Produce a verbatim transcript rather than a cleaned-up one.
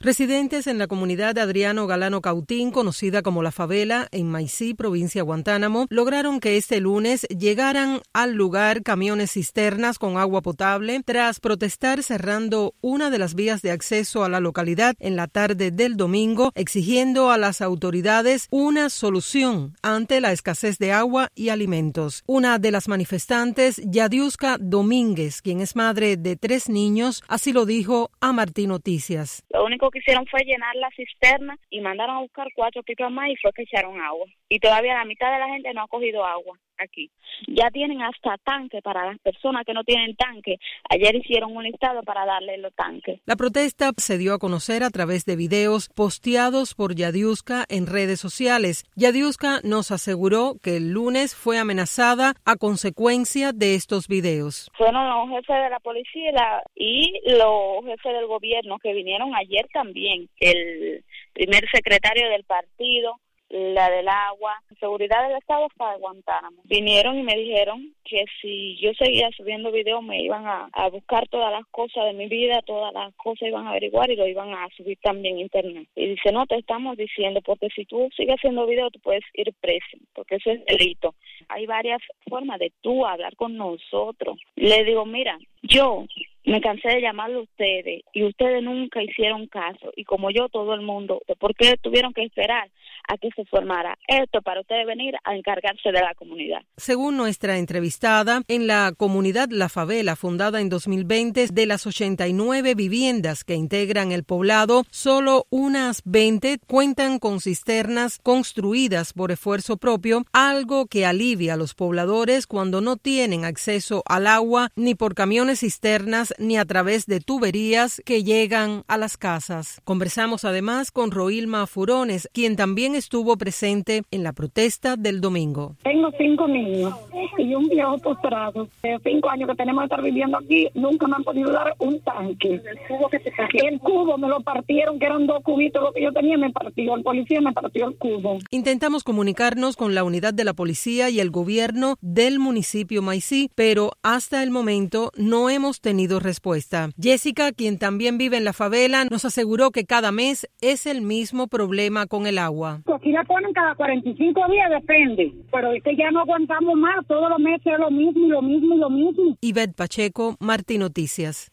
Residentes en la comunidad de Adriano Galano Cautín, conocida como La Favela, en Maicí, provincia Guantánamo, lograron que este lunes llegaran al lugar camiones cisternas con agua potable tras protestar cerrando una de las vías de acceso a la localidad en la tarde del domingo, exigiendo a las autoridades una solución ante la escasez de agua y alimentos. Una de las manifestantes, Yadiuska Domínguez, quien es madre de tres niños, así lo dijo a Martín Noticias. Lo único que hicieron fue llenar la cisterna y mandaron a buscar cuatro pipas más y fue que echaron agua. Y todavía la mitad de la gente no ha cogido agua aquí. Ya tienen hasta tanque para las personas que no tienen tanque. Ayer hicieron un listado para darle los tanques. La protesta se dio a conocer a través de videos posteados por Yadiuska en redes sociales. Yadiuska nos aseguró que el lunes fue amenazada a consecuencia de estos videos. Fueron los jefes de la policía y los jefes del gobierno que vinieron ayer también. El primer secretario del partido, la del agua, seguridad del estado para Guantánamo. Vinieron y me dijeron que si yo seguía subiendo videos me iban a, a buscar todas las cosas de mi vida, todas las cosas iban a averiguar y lo iban a subir también a internet. Y dice, no, te estamos diciendo, porque si tú sigues haciendo videos tú puedes ir preso, porque eso es delito. Hay varias formas de tú hablar con nosotros. Le digo, mira, yo me cansé de llamarle a ustedes y ustedes nunca hicieron caso. Y como yo, todo el mundo, ¿por qué tuvieron que esperar a que se formara esto para ustedes venir a encargarse de la comunidad? Según nuestra entrevistada, en la comunidad La Favela, fundada en dos mil veinte, de las ochenta y nueve viviendas que integran el poblado, solo unas veinte cuentan con cisternas construidas por esfuerzo propio, algo que alivia a los pobladores cuando no tienen acceso al agua ni por camiones cisternas ni a través de tuberías que llegan a las casas. Conversamos además con Roilma Furones, quien también estuvo presente en la protesta del domingo. Tengo cinco niños y un viejo postrado. De cinco años que tenemos que estar viviendo aquí, nunca me han podido dar un tanque. El cubo, que te el cubo me lo partieron, que eran dos cubitos lo que yo tenía, me partió. El policía me partió el cubo. Intentamos comunicarnos con la unidad de la policía y el gobierno del municipio Maicí, pero hasta el momento no hemos tenido respuesta. Jessica, quien también vive en La Favela, nos aseguró que cada mes es el mismo problema con el agua. Aquí la ponen cada cuarenta y cinco días, depende, pero es que ya no aguantamos más, todos los meses es lo mismo y lo mismo y lo mismo. Ivette Pacheco, Martín Noticias.